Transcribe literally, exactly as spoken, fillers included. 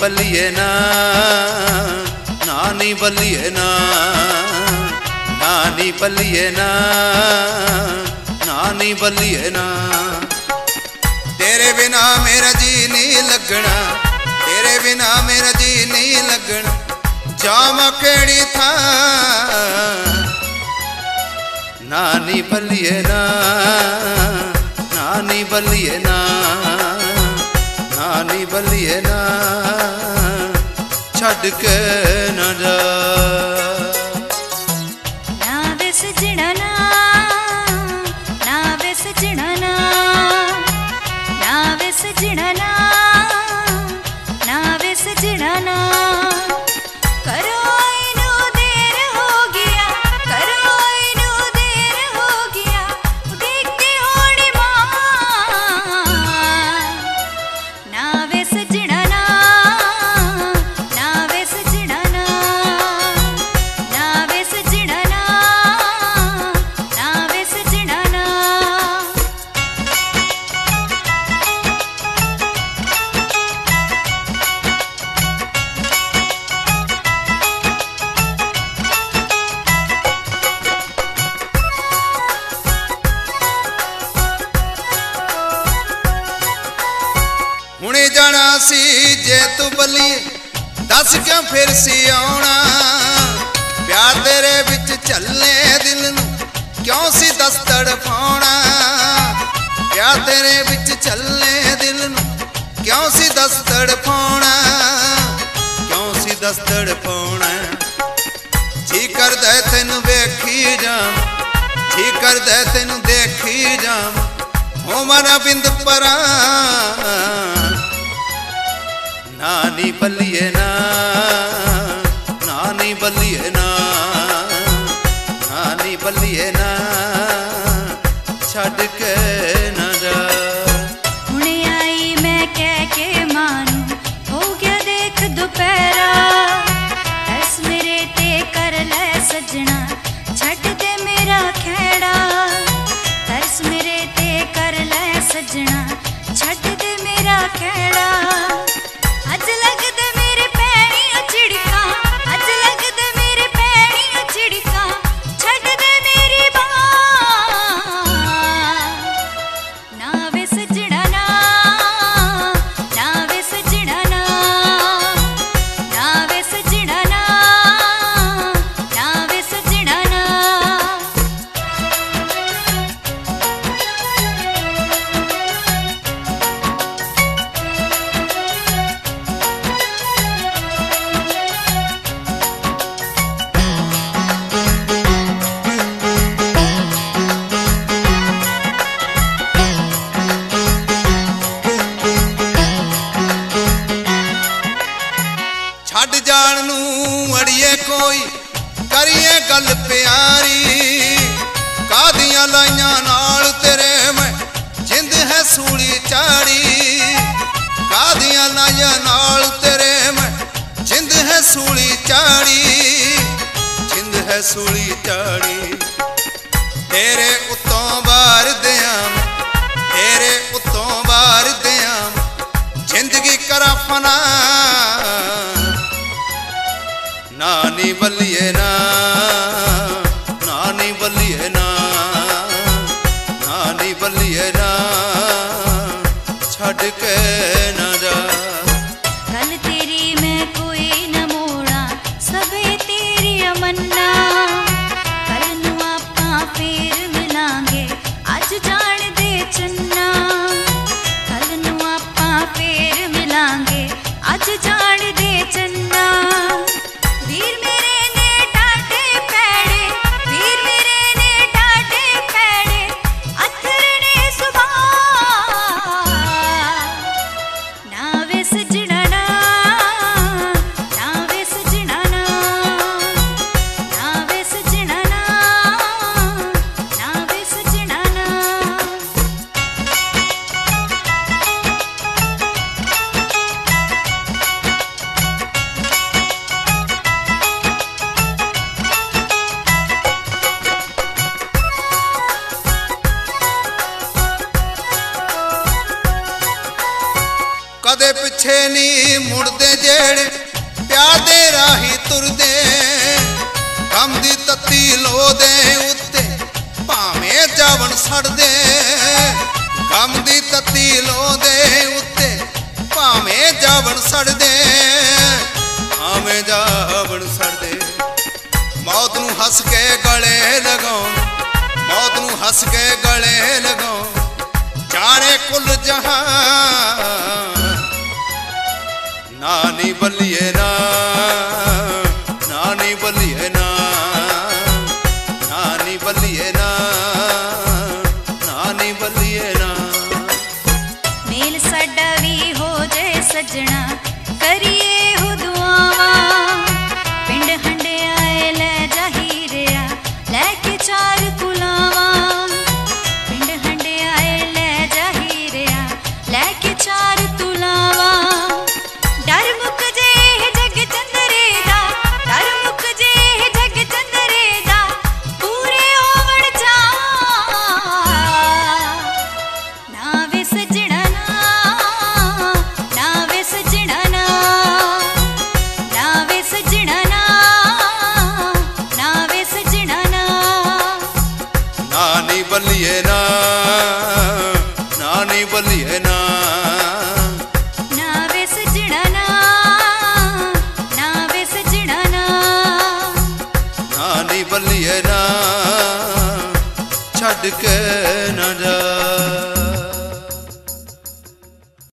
बल्लिए ना नानी बल्लिए ना नानी बल्लिए ना नानी बल्लिए ना। तेरे बिना मेरा जी नहीं लगना, तेरे बिना मेरा जी नहीं लगना, जामा केड़ी था नानी बल्लिए ना नानी बल्लिए ना नानी बल्लिए ना छड़ के न जा। ना वे सजना ना ना वे सजना ना ना वे सजना ना ना वे सजना ना। करो इनू देर हो गया, करो इनू देर हो गया, देखते होनी मां। ना वे सजना ना ना वे सजना ना ना वे सजना ना ना वे सजना ना। हुणे जाना सी जे तू बल्लिए दस क्यों फिर सी आना। प्यार तेरे विच चलने दिल नू क्यों सी दस तड़फाना। प्यार तेरे विच चलने दिल नू क्यों सी दस तड़फाना, क्यों सी दस तड़फाना। जी करदा तैनू वेखी जाम, जी करदा तैनू देखी जाम, हो मना बिंद परा नानी बल्लिए ना नानी बल्लिए ना नानी बल्लिए ना छड़ के न जा। हुणे आई मैं कह के मानू, हो गया देख दोपहरा। दस मेरे ते कर ले सजना, छड़ दे मेरा खेड़ा। दस मेरे ते कर ले सजना, छड़ दे मेरा खेड़ा। अज लगदे मेरे पैणी चिड़का, अज लगदे मेरे पैणी चिड़का, छड़ दे मेरी बां। ना वे सजना ना ना वे सजना ना ना वे सजना ना ना वे सजना ना। छड़ जान नू अड़िए कोई करिए गल प्यारी। कादियां लाइयां नाल तेरे मैं जिंद है सूली चाड़ी। कादियां लाइयां नाल तेरे मैं जिंद है सूली चाड़ी, जिंद है सूली चाड़ी। तेरे उत्तों बार दियां तेरे उत्तों बार दियां जिंदगी करा फना नानी बल्लिए ना नानी बल्लिए ना नानी बल्लिए ना छड़ के न जा। गल तेरी मैं कोई न मोड़ा, सबे तेरी अमन्ना। कल नू आपां फेर मिलांगे, अज जान दे चन्ना। कल नू आपां फेर मिलांगे, अज जान दे चन्ना। वीर मेरे ਪਿੱਛੇ ਨਹੀਂ ਮੁੜਦੇ ਜਿਹੜੇ ਪਿਆਰ ਦੇ ਰਾਹੀ ਤੁਰਦੇ ਗਮ ਦੀ ਤੱਤੀ ਲੋ ਦੇ ਉੱਤੇ ਭਾਵੇਂ ਜਾਵਣ ਸੜਦੇ ਗਮ ਦੀ ਤੱਤੀ ਲੋ ਦੇ ਉੱਤੇ ਭਾਵੇਂ ਜਾਵਣ ਸੜਦੇ ਭਾਵੇਂ ਜਾਵਣ ਸੜਦੇ ਮੌਤ ਨੂੰ ਹੱਸ ਕੇ ਗਲੇ ਲਗਾਉਣ ਮੌਤ ਨੂੰ ਹੱਸ ਕੇ ਗਲੇ ਲਗਾਉਣ ਜਾਣੇ ਕੁੱਲ ਜਹਾਨ ਨਾਨੀ ਬੱਲੀਏ ਨਾ ਨਾਨੀ ਬੱਲੀਏ ਨਾ ਨਾਨੀ ਬੱਲੀਏ ਨਾ ਨਾਨੀ ਬੱਲੀਏ ਨਾ ਮੇਲ ਸਾਡਾ ਵੀ ਹੋ ਜੇ ਸੱਜਣਾ ਕਰੀਏ ਹੋ ਦੁਆਵਾਂ ਪਿੰਡ ਹੰਡਿਆਏ ਲੈ ਜਾ ਹੀਰਿਆ ਲੈ ਕੇ ਚਾਰ ਕੁਲਾਵਾਂ ਪਿੰਡ ਹੰਡਿਆਏ ਲੈ ਜਾ ਹੀਰਿਆ ਲੈ ਕੇ ਚਾਰ ਤੁਲਾਵਾਂ ਡਰ ਮੁੱਕ ਜੇ ਜਗ ਚੰਦਰੇ ਦਾ ਡਰ ਮੁੱਕ ਜੇ ਜਗ ਚੰਦਰੇ ਦਾ ਪੂਰੇ ਹੋਵਣ ਜਾ ਨਾ ਵੇ ਸਜਣਾ ਨਾ ਨਾ ਵੇ ਸਜਣਾ ਨਾ ਨਾ ਵੇ ਸਜਣਾ ਨਾ ਨਾ ਵੇ ਸਜਣਾ ਨਾ ਨਾਨੀ ਬੱਲੀਏ ਨਾ ਨਾਨੀ ਬੱਲੀਏ ਨਾ ਨਾ ਵੇ ਸਜਣਾ ਨਾ ਨਾ ਵੇ ਸਜਣਾ ਨਾ ਨਾਨੀ ਬੱਲੀਏ ਨਾ ਛੱਡ ਕੇ ਨਾ ਜਾ।